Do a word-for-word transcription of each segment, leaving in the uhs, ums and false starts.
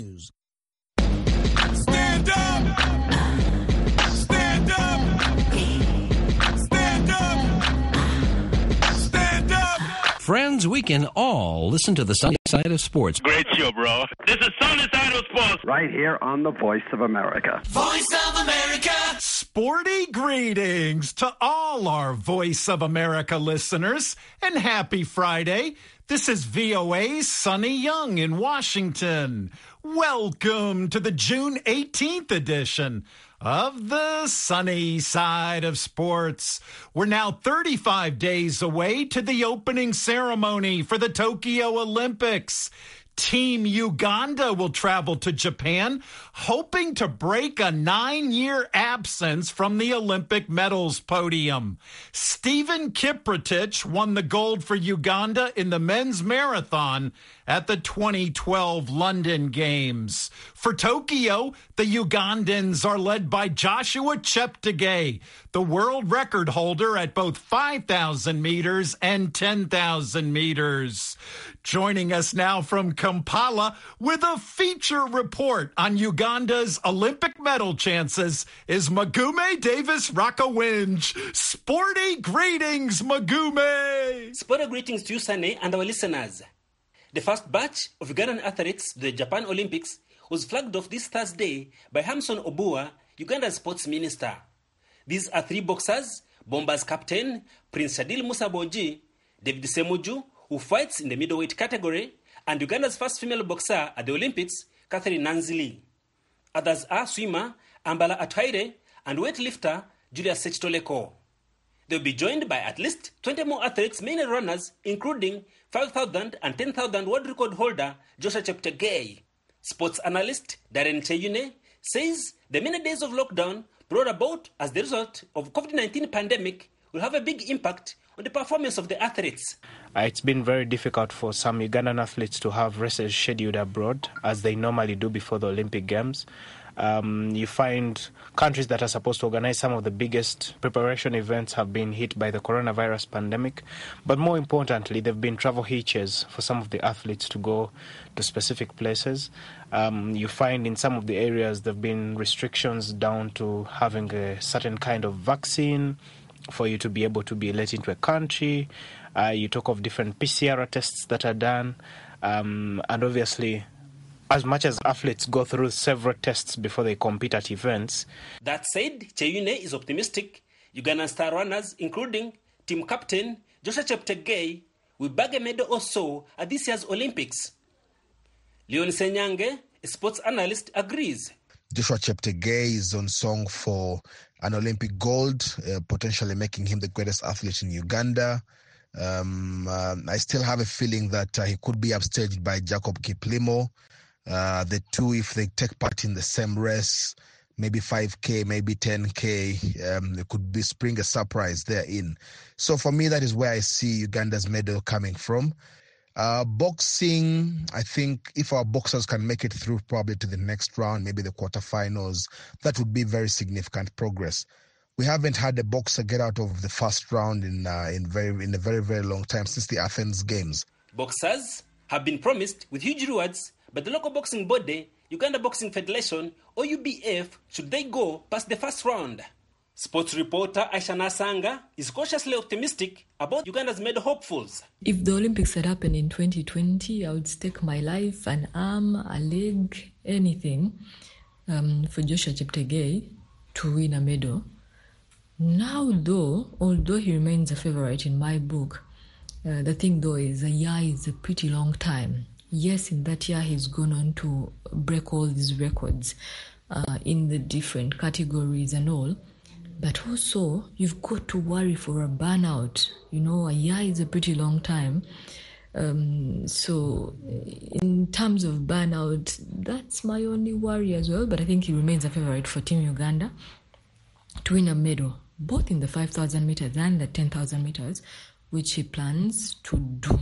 News. Stand up! Stand up! Stand up! Stand up! Friends, we can all listen to the sunny side of sports. Great show, bro. This is Sunny Side of Sports. Right here on the Voice of America. Voice of America! Sporty greetings to all our Voice of America listeners, and happy Friday. This is V O A's Sonny Young in Washington. Welcome to the June eighteenth edition of the Sunny Side of Sports. We're now thirty-five days away to the opening ceremony for the Tokyo Olympics. Team Uganda will travel to Japan, hoping to break a nine-year absence from the Olympic medals podium. Stephen Kiprotich won the gold for Uganda in the men's marathon at the twenty twelve London Games. For Tokyo, the Ugandans are led by Joshua Cheptegei, the world record holder at both five thousand meters and ten thousand meters. Joining us now from Kampala with a feature report on Uganda's Olympic medal chances is Magume Davis Rakawinj. Sporty greetings, Magume! Sporty greetings to you, Sunny, and our listeners. The first batch of Ugandan athletes to the Japan Olympics was flagged off this Thursday by Hamson Obua, Uganda's sports minister. These are three boxers: Bombers captain Prince Shadil Musaboji, David Semuju, who fights in the middleweight category, and Uganda's first female boxer at the Olympics, Catherine Nanzili. Others are swimmer Ambala Atwaire and weightlifter Julia Sechitoleko. They'll be joined by at least twenty more athletes, mainly runners, including five thousand and ten thousand world record holder Joshua Cheptegei. Sports analyst Darren Cheyune says the many days of lockdown brought about as the result of COVID nineteen pandemic will have a big impact on the performance of the athletes. Uh, it's been very difficult for some Ugandan athletes to have races scheduled abroad as they normally do before the Olympic Games. Um, you find countries that are supposed to organize some of the biggest preparation events have been hit by the coronavirus pandemic. But more importantly, there have been travel hitches for some of the athletes to go to specific places. Um, you find in some of the areas there have been restrictions down to having a certain kind of vaccine for you to be able to be let into a country. Uh, you talk of different P C R tests that are done. Um, and obviously, as much as athletes go through several tests before they compete at events. That said, Cheyune is optimistic. Ugandan star runners, including team captain Joshua Cheptegei, will bag a medal or so at this year's Olympics. Leon Senyange, a sports analyst, agrees. Joshua Cheptegei is on song for an Olympic gold, uh, potentially making him the greatest athlete in Uganda. Um, uh, I still have a feeling that uh, he could be upstaged by Jacob Kiplimo. Uh, the two, if they take part in the same race, maybe five K, maybe ten K, um, there could be spring a surprise therein. So for me, that is where I see Uganda's medal coming from. Uh, boxing, I think if our boxers can make it through probably to the next round, maybe the quarterfinals, that would be very significant progress. We haven't had a boxer get out of the first round in uh, in very in a very, very long time, since the Athens Games. Boxers have been promised with huge rewards, but the local boxing body, Uganda Boxing Federation, or U B F, should they go past the first round? Sports reporter Aisha Nasanga is cautiously optimistic about Uganda's medal hopefuls. If the Olympics had happened in twenty twenty, I would stake my life, an arm, a leg, anything, um, for Joshua Cheptegei to win a medal. Now, though, although he remains a favorite in my book, uh, the thing, though, is a year is a pretty long time. Yes, in that year, he's gone on to break all these records uh, in the different categories and all. But also, you've got to worry for a burnout. You know, a year is a pretty long time. Um, so, in terms of burnout, that's my only worry as well. But I think he remains a favorite for Team Uganda to win a medal, both in the five thousand meters and the ten thousand meters, which he plans to do.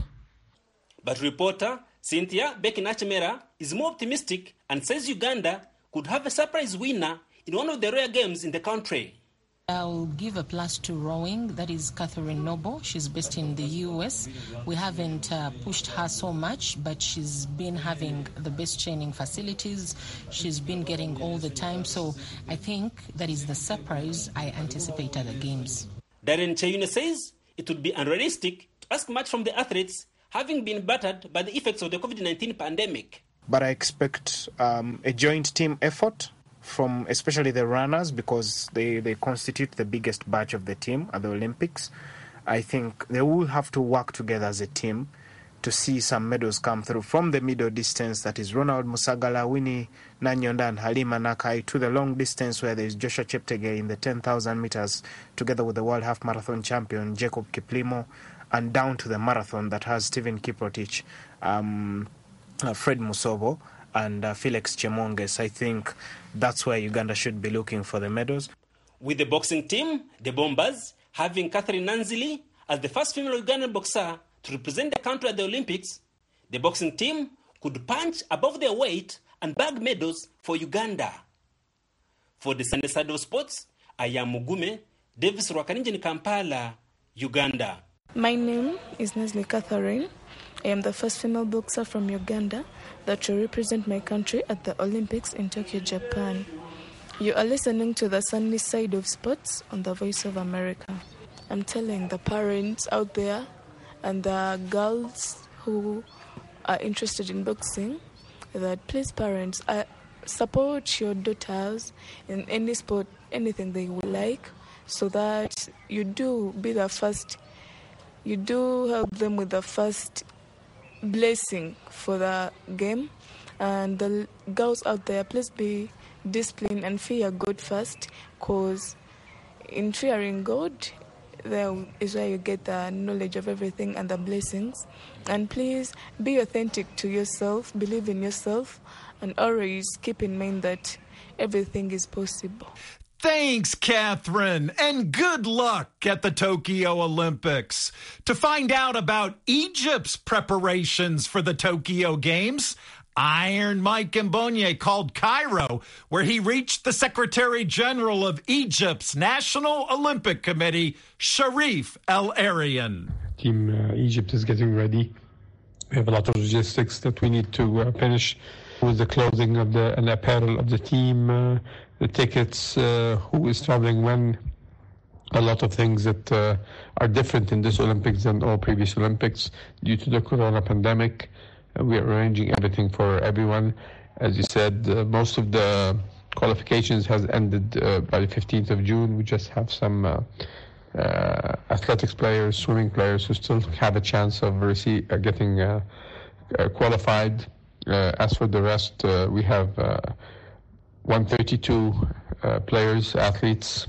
But reporter Cynthia Bekinachemera is more optimistic and says Uganda could have a surprise winner in one of the rare games in the country. I'll give a plus to rowing. That is Catherine Noble. She's based in the U S. We haven't uh, pushed her so much, but she's been having the best training facilities. She's been getting all the time. So I think that is the surprise I anticipate at the games. Darren Cheyune says it would be unrealistic to ask much from the athletes, having been battered by the effects of the COVID nineteen pandemic. But I expect um, a joint team effort from especially the runners, because they, they constitute the biggest batch of the team at the Olympics. I think they will have to work together as a team to see some medals come through from the middle distance, that is Ronald Musagala, Winnie Nanyonda and Halima Nakai, to the long distance where there is Joshua Cheptegei in the ten thousand meters together with the World Half Marathon champion Jacob Kiplimo, and down to the marathon that has Stephen Kiprotich, um, uh, Fred Musobo and uh, Felix Chemonges. I think that's where Uganda should be looking for the medals. With the boxing team, the Bombers, having Catherine Nanzili as the first female Ugandan boxer to represent the country at the Olympics, the boxing team could punch above their weight and bag medals for Uganda. For the Sunday Side of Sports, I am Mugume, Davis Rwakaninje in Kampala, Uganda. My name is Nesli Catherine. I am the first female boxer from Uganda that will represent my country at the Olympics in Tokyo, Japan. You are listening to the Sunny Side of Sports on the Voice of America. I'm telling the parents out there and the girls who are interested in boxing that please, parents, uh, support your daughters in any sport, anything they would like, so that you do be the first, you do help them with the first blessing for the game. And the girls out there, please be disciplined and fear God first, because in fearing God, there is where you get the knowledge of everything and the blessings. And please be authentic to yourself, believe in yourself, and always keep in mind that everything is possible. Thanks, Catherine, and good luck at the Tokyo Olympics. To find out about Egypt's preparations for the Tokyo Games, Iron Mike Mbonye called Cairo, where he reached the Secretary General of Egypt's National Olympic Committee, Sharif El Arian. Team uh, Egypt is getting ready. We have a lot of logistics that we need to uh, finish with the clothing of the and apparel of the team, uh, the tickets, uh, who is traveling when, a lot of things that uh, are different in this Olympics than all previous Olympics due to the corona pandemic. Uh, we are arranging everything for everyone. As you said, uh, most of the qualifications has ended uh, by the fifteenth of June. We just have some uh, uh, athletics players, swimming players who still have a chance of receive, uh, getting uh, uh, qualified. Uh, as for the rest, uh, we have uh, one hundred thirty-two uh, players, athletes,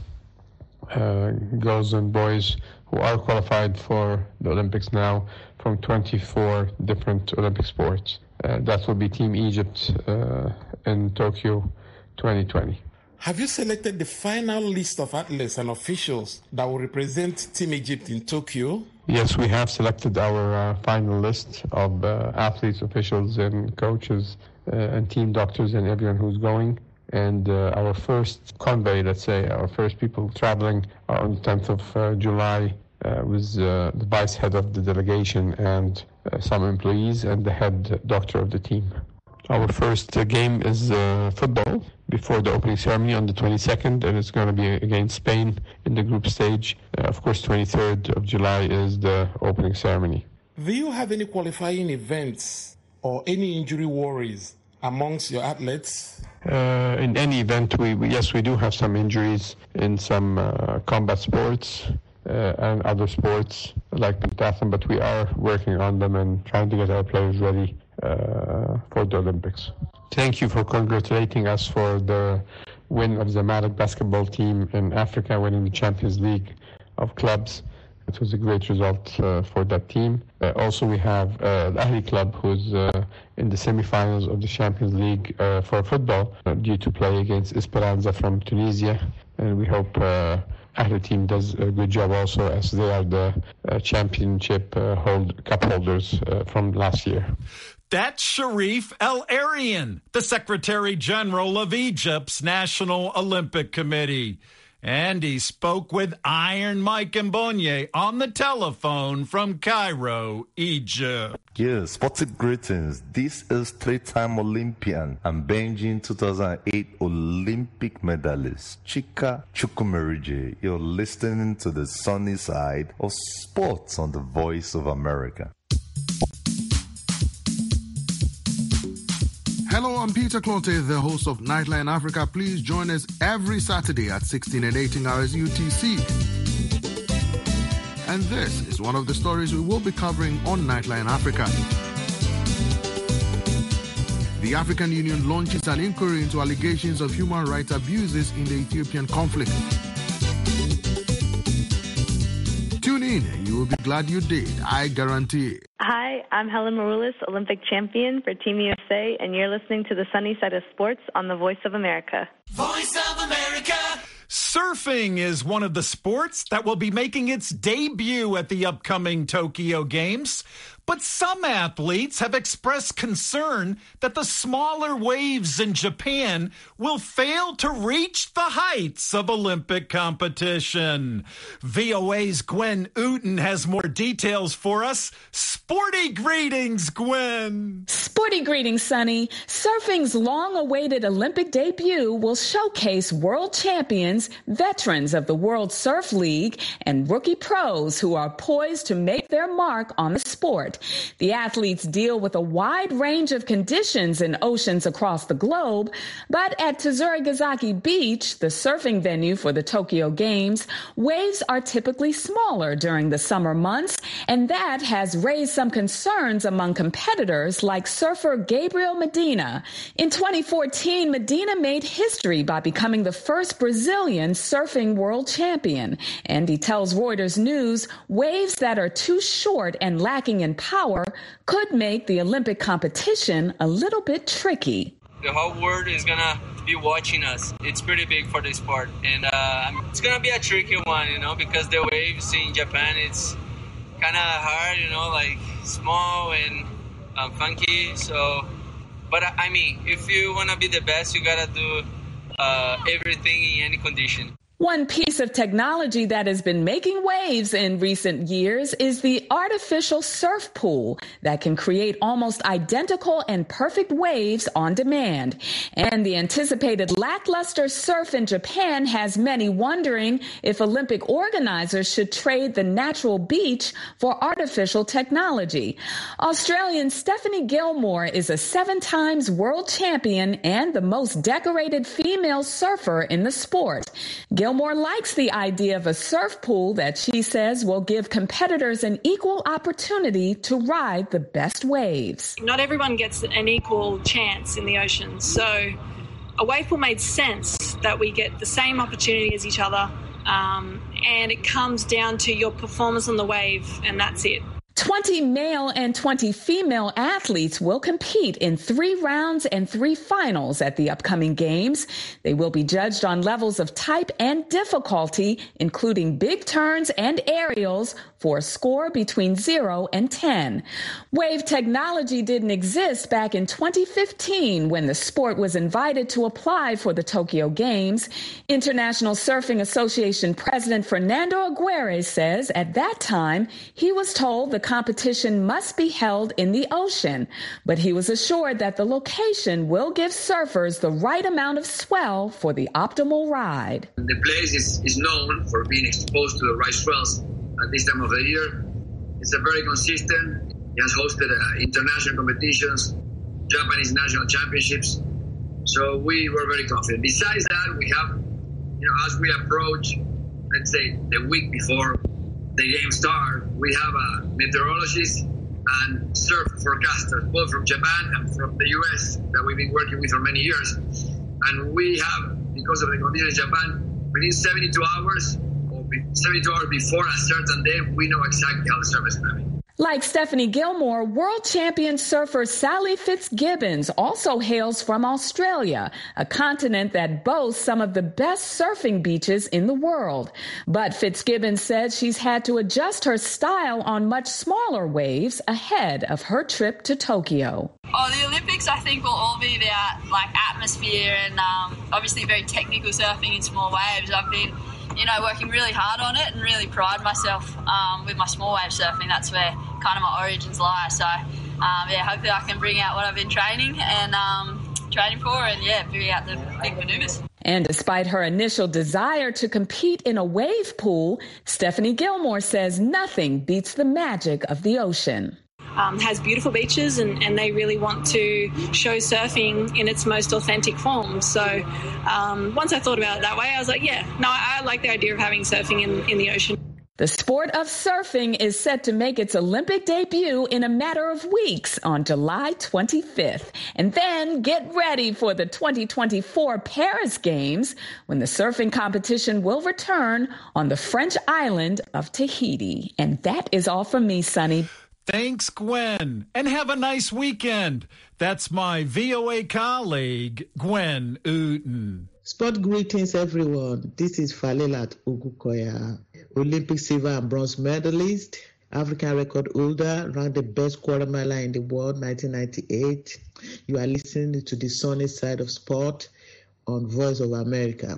uh, girls and boys who are qualified for the Olympics now from twenty-four different Olympic sports. Uh, that will be Team Egypt uh, in Tokyo twenty twenty. Have you selected the final list of athletes and officials that will represent Team Egypt in Tokyo? Yes, we have selected our uh, final list of uh, athletes, officials, and coaches, uh, and team doctors, and everyone who's going. And uh, our first convoy, let's say, our first people traveling are on the tenth of uh, July uh, with uh, the vice head of the delegation and uh, some employees and the head doctor of the team. Our first uh, game is uh, football before the opening ceremony on the twenty-second, and it's going to be against Spain in the group stage. Uh, of course, twenty-third of July is the opening ceremony. Do you have any qualifying events or any injury worries amongst your athletes? Uh, in any event, we, we yes, we do have some injuries in some uh, combat sports uh, and other sports like pentathlon, but we are working on them and trying to get our players ready uh, for the Olympics. Thank you for congratulating us for the win of the Zamalek basketball team in Africa, winning the Champions League of clubs. It was a great result uh, for that team. Uh, also, we have uh, the Ahli Club, who's uh, in the semifinals of the Champions League uh, for football, uh, due to play against Esperanza from Tunisia. And we hope uh, Ahli team does a good job also, as they are the uh, championship uh, hold, cup holders uh, from last year. That's Sharif El Arian, the Secretary General of Egypt's National Olympic Committee. And he spoke with Iron Mike Mbonye on the telephone from Cairo, Egypt. Yes, sportive greetings. This is three-time Olympian and Beijing two thousand eight Olympic medalist Chika Chukwumerije. You're listening to the sunny side of sports on the Voice of America. Hello, I'm Peter Clote, the host of Nightline Africa. Please join us every Saturday at sixteen and eighteen hours U T C. And this is one of the stories we will be covering on Nightline Africa. The African Union launches an inquiry into allegations of human rights abuses in the Ethiopian conflict. Tune in and you will be glad you did, I guarantee. Hi, I'm Helen Maroulis, Olympic champion for Team U S A, and you're listening to the Sunny Side of Sports on the Voice of America. Voice of America. Surfing is one of the sports that will be making its debut at the upcoming Tokyo Games. But some athletes have expressed concern that the smaller waves in Japan will fail to reach the heights of Olympic competition. V O A's Gwen Uten has more details for us. Sporty greetings, Gwen. Sporty greetings, Sonny. Surfing's long-awaited Olympic debut will showcase world champions, veterans of the World Surf League, and rookie pros who are poised to make their mark on the sport. The athletes deal with a wide range of conditions in oceans across the globe, but at Tsuzurigazaki Beach, the surfing venue for the Tokyo Games, waves are typically smaller during the summer months, and that has raised some concerns among competitors like surfer Gabriel Medina. In twenty fourteen, Medina made history by becoming the first Brazilian surfing world champion, and he tells Reuters News waves that are too short and lacking in power could make the Olympic competition a little bit tricky. The whole world is gonna be watching us. It's pretty big for the sport, and uh, it's gonna be a tricky one, you know, because the waves in Japan, it's kind of hard, you know, like small and um, funky. So, but I mean, if you wanna be the best, you gotta do uh, everything in any condition. One piece of technology that has been making waves in recent years is the artificial surf pool that can create almost identical and perfect waves on demand. And the anticipated lackluster surf in Japan has many wondering if Olympic organizers should trade the natural beach for artificial technology. Australian Stephanie Gilmore is a seven times world champion and the most decorated female surfer in the sport. Gilmore Gilmore likes the idea of a surf pool that she says will give competitors an equal opportunity to ride the best waves. Not everyone gets an equal chance in the ocean, so a wave pool made sense that we get the same opportunity as each other, um, and it comes down to your performance on the wave, and that's it. twenty male and twenty female athletes will compete in three rounds and three finals at the upcoming games. They will be judged on levels of type and difficulty, including big turns and aerials, for a score between zero and ten. Wave technology didn't exist back in twenty fifteen when the sport was invited to apply for the Tokyo Games. International Surfing Association President Fernando Aguirre says at that time he was told the competition must be held in the ocean, but he was assured that the location will give surfers the right amount of swell for the optimal ride. The place is, is known for being exposed to the right swells at this time of the year. It's a very consistent. It has hosted uh, international competitions, Japanese national championships. So we were very confident. Besides that, we have, you know, as we approach, let's say, the week before the game start, we have a meteorologist and surf forecasters, both from Japan and from the U S, that we've been working with for many years. And we have, because of the conditions in Japan, within seventy-two hours, or seventy-two hours before a certain day, we know exactly how the surf is going to be. Like Stephanie Gilmore, world champion surfer Sally Fitzgibbons also hails from Australia, a continent that boasts some of the best surfing beaches in the world. But Fitzgibbons said she's had to adjust her style on much smaller waves ahead of her trip to Tokyo. Oh, the Olympics, I think, will all be about like atmosphere and um, obviously very technical surfing in small waves. I've been you know, working really hard on it and really pride myself um, with my small wave surfing. That's where kind of my origins lie. So, um, yeah, hopefully I can bring out what I've been training and um, training for and, yeah, bring out the big maneuvers. And despite her initial desire to compete in a wave pool, Stephanie Gilmore says nothing beats the magic of the ocean. Um, has beautiful beaches and, and they really want to show surfing in its most authentic form. So um, once I thought about it that way, I was like, yeah, no, I, I like the idea of having surfing in, in the ocean. The sport of surfing is set to make its Olympic debut in a matter of weeks on July twenty-fifth. And then get ready for the twenty twenty-four Paris Games when the surfing competition will return on the French island of Tahiti. And that is all from me, Sunny. Thanks, Gwen, and have a nice weekend. That's my V O A colleague, Gwen Uten. Sport greetings, everyone. This is Falelat Ugukoya, Olympic silver and bronze medalist, African record holder, ranked the best quarter miler in the world, nineteen ninety-eight. You are listening to the sunny side of sport on Voice of America.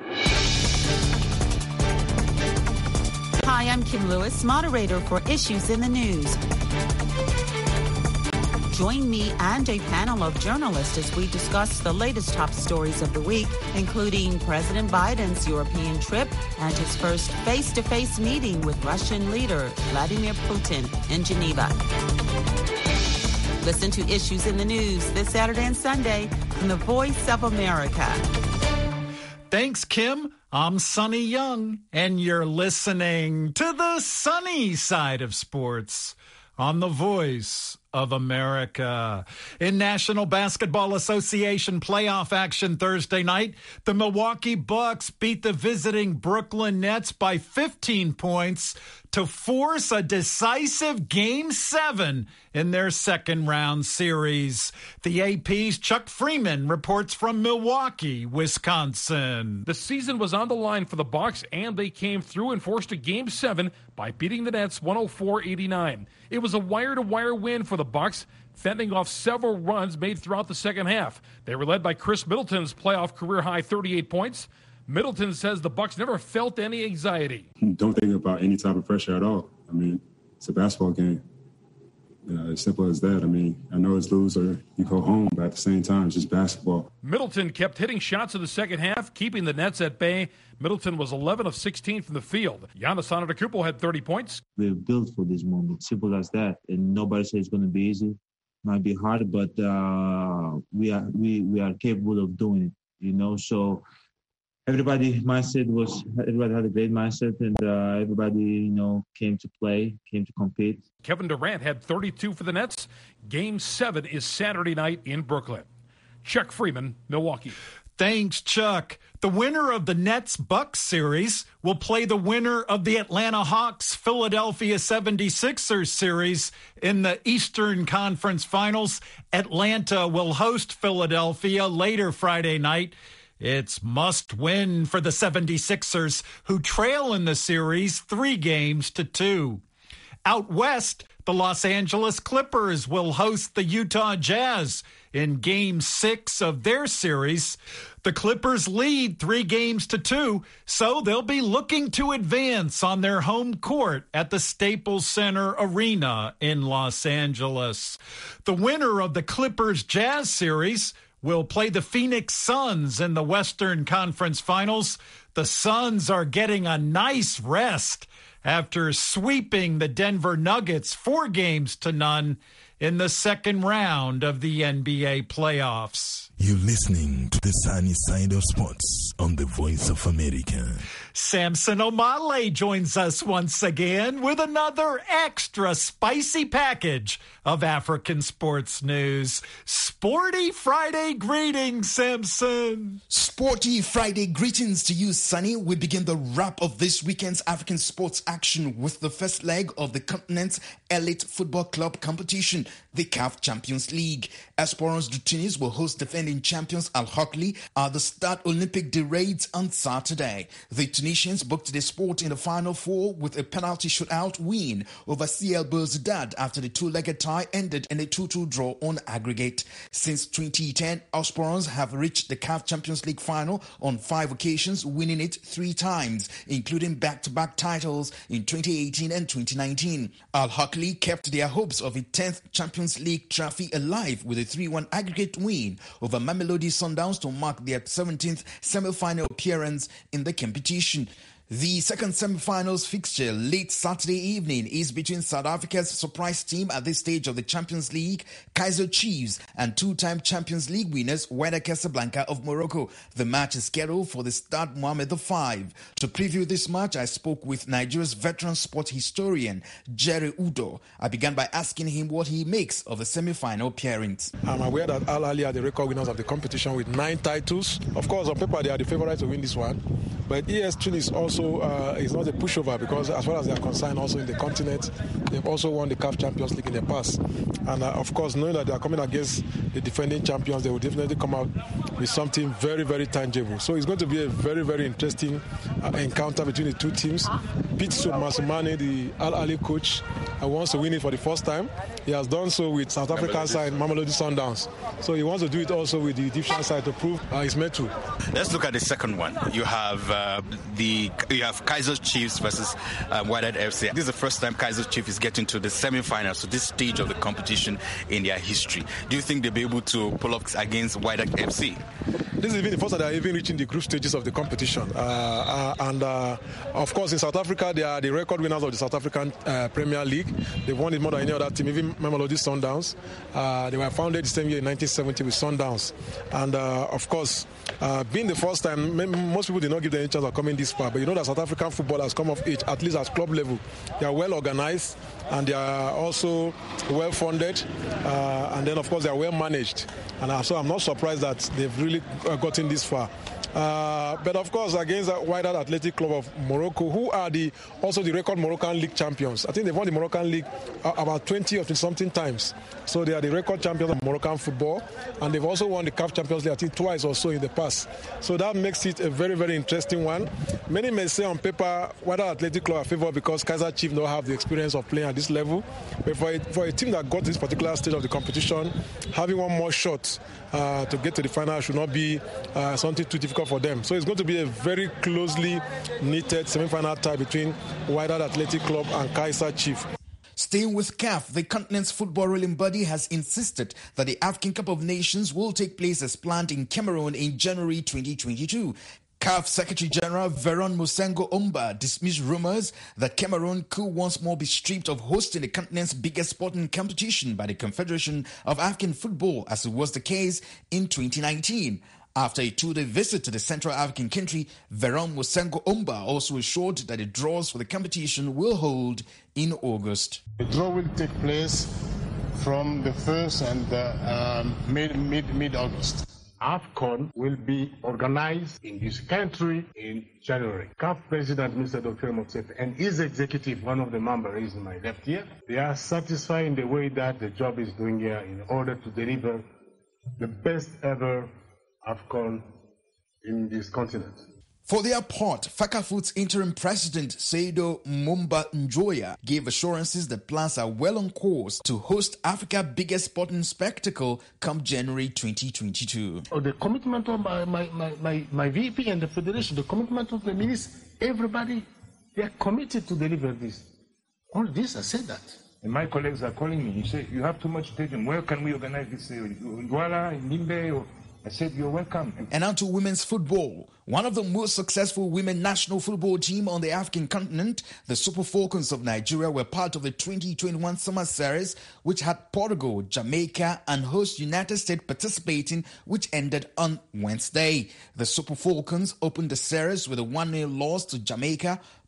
Hi, I'm Kim Lewis, moderator for Issues in the News. Join me and a panel of journalists as we discuss the latest top stories of the week, including President Biden's European trip and his first face-to-face meeting with Russian leader Vladimir Putin in Geneva. Listen to Issues in the News this Saturday and Sunday on the Voice of America. Thanks, Kim. I'm Sonny Young, and you're listening to the sunny side of sports on the Voice of America. In National Basketball Association playoff action Thursday night, the Milwaukee Bucks beat the visiting Brooklyn Nets by fifteen points to force a decisive Game seven in their second round series. The A P's Chuck Freeman reports from Milwaukee, Wisconsin. The season was on the line for the Bucks, and they came through and forced a Game seven by beating the Nets one oh four eighty-nine. It was a wire-to-wire win for the Bucks, fending off several runs made throughout the second half. They were led by Chris Middleton's playoff career-high thirty-eight points. Middleton says the Bucks never felt any anxiety. Don't think about any type of pressure at all. I mean, it's a basketball game. You know, as simple as that. I mean, I know it's lose or you go home, but at the same time, it's just basketball. Middleton kept hitting shots in the second half, keeping the Nets at bay. Middleton was eleven of sixteen from the field. Giannis Antetokounmpo had thirty points. We're built for this moment, simple as that. And nobody says it's going to be easy. Might be hard, but uh, we are we we are capable of doing it. You know, so. Everybody mindset was everybody had a great mindset, and uh, everybody you know came to play, came to compete. Kevin Durant had thirty-two for the Nets. Game seven is Saturday night in Brooklyn. Chuck Freeman, Milwaukee. Thanks, Chuck. The winner of the Nets-Bucks series will play the winner of the Atlanta Hawks Philadelphia seventy-sixers series in the Eastern Conference Finals. Atlanta will host Philadelphia later Friday night. It's must-win for the seventy-sixers, who trail in the series three games to two. Out west, the Los Angeles Clippers will host the Utah Jazz in Game six of their series. The Clippers lead three games to two, so they'll be looking to advance on their home court at the Staples Center Arena in Los Angeles. The winner of the Clippers-Jazz series will play the Phoenix Suns in the Western Conference Finals. The Suns are getting a nice rest after sweeping the Denver Nuggets four games to none in the second round of the N B A playoffs. You're listening to the sunny side of sports on the Voice of America. Samson Omale joins us once again with another extra spicy package of African sports news. Sporty Friday greetings, Samson. Sporty Friday greetings to you, Sunny. We begin the wrap of this weekend's African sports action with the first leg of the continent's elite football club competition, the C A F Champions League. Esperance de Tunis will host defending champions Al Ahly at the Stade Olympique de Raids on Saturday. The Tunisians booked their spot in the Final Four with a penalty shootout win over C L Belouizdad after the two-legged tie ended in a two two draw on aggregate. Since twenty ten, Esperance have reached the C A F Champions League final on five occasions, winning it three times, including back-to-back titles in twenty eighteen and twenty nineteen. Al Ahly kept their hopes of a tenth Champions League trophy alive with a three one aggregate win over Mamelodi Sundowns to mark their seventeenth semi-final appearance in the competition. The second semi-finals fixture late Saturday evening is between South Africa's surprise team at this stage of the Champions League, Kaizer Chiefs, and two-time Champions League winners Wydad Casablanca of Morocco. The match is scheduled for the Stade Mohamed the fifth. To preview this match, I spoke with Nigeria's veteran sports historian, Jerry Udo. I began by asking him what he makes of the semi-final appearance. I'm aware that Al Ahly are the record winners of the competition with nine titles. Of course, on paper, they are the favorites to win this one. But E S Tunis also uh, is not a pushover because as far as they are concerned, also in the continent, they've also won the C A F Champions League in the past. And uh, of course, knowing that they are coming against the defending champions, they will definitely come out with something very, very tangible. So it's going to be a very, very interesting uh, encounter between the two teams. Pete Masumane, the Al Ahly coach, uh, wants to win it for the first time. He has done so with South African side, Mamelodi Sundowns. So he wants to do it also with the Egyptian side to prove uh, he's meant to. Let's look at the second one. You have uh, the you have Kaizer Chiefs versus uh, Wydad F C. This is the first time Kaizer Chiefs is getting to the semi-finals, so this stage of the competition in their history. Do you think they'll be able to pull up against Wydad F C? This is even the first time they are even reaching the group stages of the competition. Uh, uh, and uh, of course, in South Africa, they are the record winners of the South African uh, Premier League. They've won it more than any other team, even Mamelodi Sundowns. Uh, they were founded the same year in nineteen seventy with Sundowns. And uh, of course, uh, being the first time, most people did not give them any chance of coming this far. But you know that South African football has come of age, at least at club level. They are well organized and they are also well funded. Uh, and then, of course, they are well managed. And uh, so I'm not surprised that they've really uh, gotten this far. Uh, but of course, against the Wydad Athletic Club of Morocco, who are the also the record Moroccan League champions. I think they've won the Moroccan League uh, about twenty or something times. So they are the record champions of Moroccan football, and they've also won the C A F Champions League, I think, twice or so in the past. So that makes it a very, very interesting one. Many may say on paper, Wydad Athletic Club are favored because Kaizer Chiefs don't have the experience of playing at this level. But for a, for a team that got to this particular stage of the competition, having one more shot uh, to get to the final should not be uh, something too difficult for them. So it's going to be a very closely knitted semi-final tie between Wydad Athletic Club and Kaizer Chiefs. Staying with C A F, the continent's football ruling body has insisted that the African Cup of Nations will take place as planned in Cameroon in January twenty twenty-two. C A F Secretary General Veron Mosengo Omba dismissed rumors that Cameroon could once more be stripped of hosting the continent's biggest sporting competition by the Confederation of African Football, as it was the case in twenty nineteen. After a two-day visit to the Central African country, Veron Mosengo Omba also assured that the draws for the competition will hold in August. The draw will take place from the first and uh, um, mid, mid, mid-August. AFCON will be organized in this country in January. C A F President Mister Doctor Motsepe and his executive, one of the members is in my left here, they are satisfied in the way that the job is doing here in order to deliver the best ever AFCON in this continent. For their part, FACAFOOT's interim president, Seido Mumba Njoya, gave assurances that plans are well on course to host Africa's biggest sporting spectacle come January twenty twenty-two. Oh, the commitment of my, my, my, my, my V P and the Federation, the commitment of the minister, everybody, they are committed to deliver this. All this, I said that. And my colleagues are calling me. You say, you have too much attention. Where can we organize this? In Douala, in Limbe, or... I said, you're welcome. And now to women's football. One of the most successful women national football team on the African continent, the Super Falcons of Nigeria, were part of the twenty twenty-one Summer Series, which had Portugal, Jamaica, and host United States participating, which ended on Wednesday. The Super Falcons opened the series with a one nil loss to Jamaica.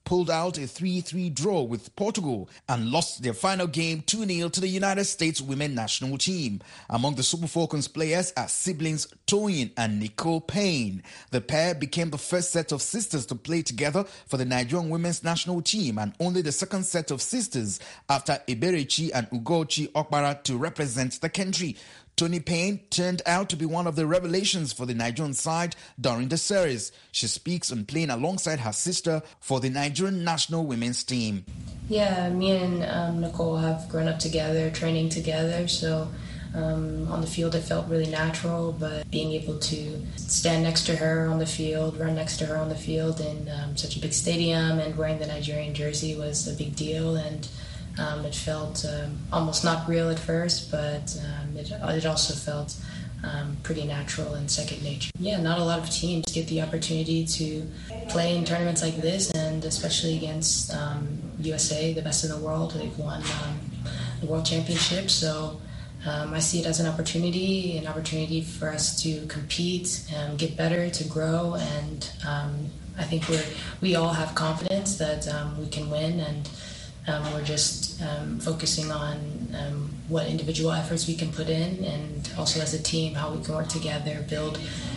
pulled out a three three draw with Portugal and lost their final game two nil to the United States women national team. Among the Super Falcons players are siblings Toyin and Nicole Payne. The pair became the first set of sisters to play together for the Nigerian women's national team and only the second set of sisters after Eberechi and Ugochi Okpara to represent the country. Tony Payne turned out to be one of the revelations for the Nigerian side during the series. She speaks on playing alongside her sister for the Nigerian national women's team. Yeah, me and um, Nicole have grown up together, training together, so um, on the field it felt really natural, but being able to stand next to her on the field, run next to her on the field in um, such a big stadium and wearing the Nigerian jersey was a big deal, and Um, it felt um, almost not real at first, but um, it, it also felt um, pretty natural and second nature. Yeah, not a lot of teams get the opportunity to play in tournaments like this, and especially against um, U S A, the best in the world. They've won um, the World Championship, so um, I see it as an opportunity, an opportunity for us to compete, and get better, to grow, and um, I think we're we all have confidence that um, we can win, and Um, we're just um, focusing on um, what individual efforts we can put in, and also as a team, how we can work together, build,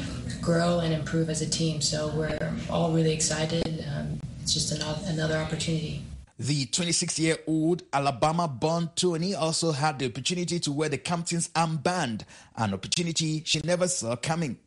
grow, and improve as a team. So we're all really excited. Um, it's just another, another opportunity. The twenty-six-year-old Alabama-born Tony also had the opportunity to wear the captain's armband, an opportunity she never saw coming.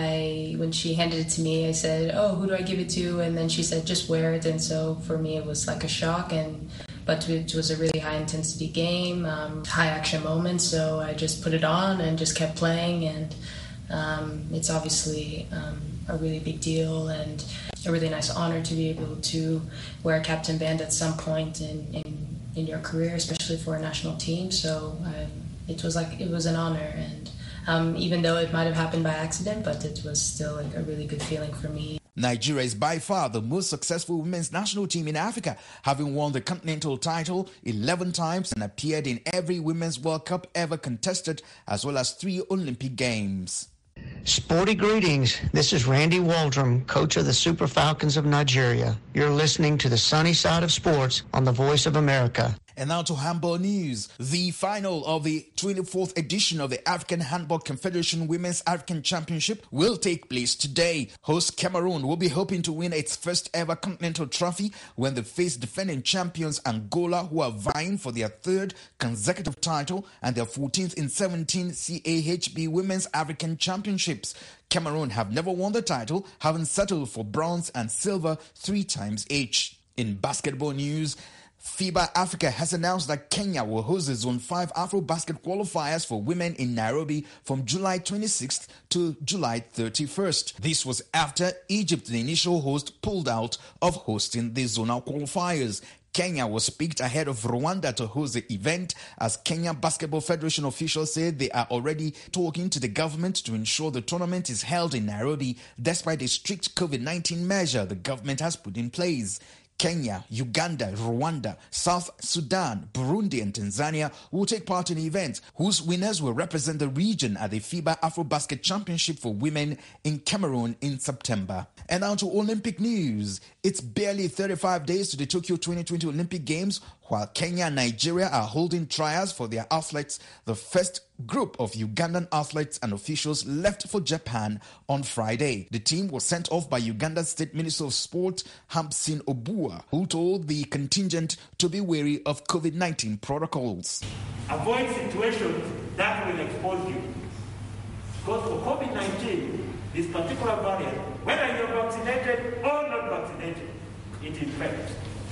I, when she handed it to me, I said, "Oh, who do I give it to?" And then she said, "Just wear it." And so for me, it was like a shock, and but it was a really high-intensity game, um, high-action moment. So I just put it on and just kept playing, and um, it's obviously um, a really big deal and a really nice honor to be able to wear a captain band at some point in, in, in your career, especially for a national team. So um, it was like it was an honor, and um, even though it might have happened by accident, but it was still like a really good feeling for me. Nigeria is by far the most successful women's national team in Africa, having won the continental title eleven times and appeared in every Women's World Cup ever contested, as well as three Olympic Games. Sporty greetings. This is Randy Waldrum, coach of the Super Falcons of Nigeria. You're listening to the Sunny Side of Sports on the Voice of America. And now to handball news. The final of the twenty-fourth edition of the African Handball Confederation Women's African Championship will take place today. Host Cameroon will be hoping to win its first ever continental trophy when they face defending champions Angola, who are vying for their third consecutive title and their fourteenth in seventeen C A H B Women's African Championships. Cameroon have never won the title, having settled for bronze and silver three times each. In basketball news, FIBA Africa has announced that Kenya will host the Zone five Afro-Basket qualifiers for women in Nairobi from July twenty-sixth to July thirty-first. This was after Egypt, the initial host, pulled out of hosting the zonal qualifiers. Kenya was picked ahead of Rwanda to host the event, as Kenya Basketball Federation officials said they are already talking to the government to ensure the tournament is held in Nairobi despite a strict COVID nineteen measure the government has put in place. Kenya, Uganda, Rwanda, South Sudan, Burundi and Tanzania will take part in the event, whose winners will represent the region at the FIBA Afro-Basket Championship for Women in Cameroon in September. And now to Olympic news. It's barely thirty-five days to the Tokyo twenty twenty Olympic Games, while Kenya and Nigeria are holding trials for their athletes. The first group of Ugandan athletes and officials left for Japan on Friday. The team was sent off by Uganda's State Minister of Sport, Hampson Obua, who told the contingent to be wary of COVID nineteen protocols. Avoid situations that will expose you. Because for COVID nineteen, this particular variant, whether you're vaccinated or not vaccinated, it infects.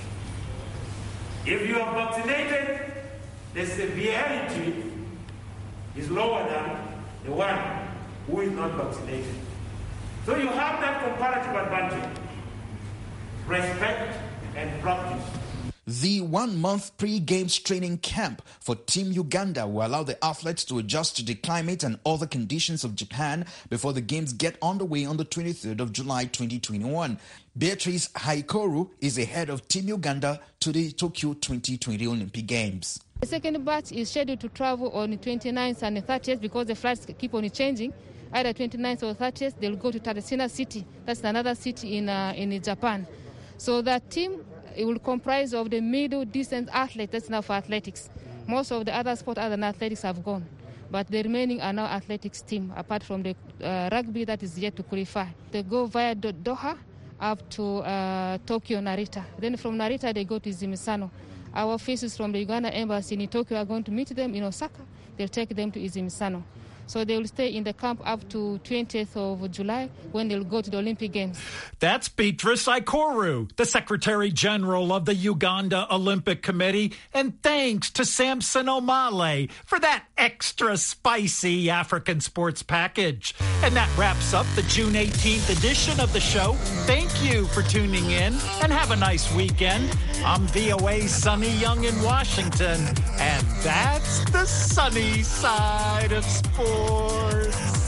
If you are vaccinated, the severity is lower than the one who is not vaccinated. So you have that comparative advantage. Respect and practice. The one-month pre-games training camp for Team Uganda will allow the athletes to adjust to the climate and other conditions of Japan before the games get underway on the twenty-third of July twenty twenty-one. Beatrice Haikoru is the head of Team Uganda to the Tokyo twenty twenty Olympic Games. The second batch is scheduled to travel on the twenty-ninth and the thirtieth because the flights keep on changing. Either twenty-ninth or thirtieth, they'll go to Tatsuna City. That's another city in uh, in Japan. So that team it will comprise of the middle distance athletes. That's now for athletics. Most of the other sports other than athletics have gone. But the remaining are now athletics team, apart from the uh, rugby that is yet to qualify. They go via Do- Doha up to uh, Tokyo, Narita. Then from Narita, they go to Izimisano. Our officers from the Uganda Embassy in Tokyo are going to meet them in Osaka. They'll take them to Izimisano. So they will stay in the camp up to twentieth of July when they'll go to the Olympic Games. That's Beatrice Ikoru, the Secretary General of the Uganda Olympic Committee. And thanks to Samson Omale for that extra spicy African sports package. And that wraps up the June eighteenth edition of the show. Thank you for tuning in and have a nice weekend. I'm V O A's Sonny Young in Washington. And that's the sunny side of sports.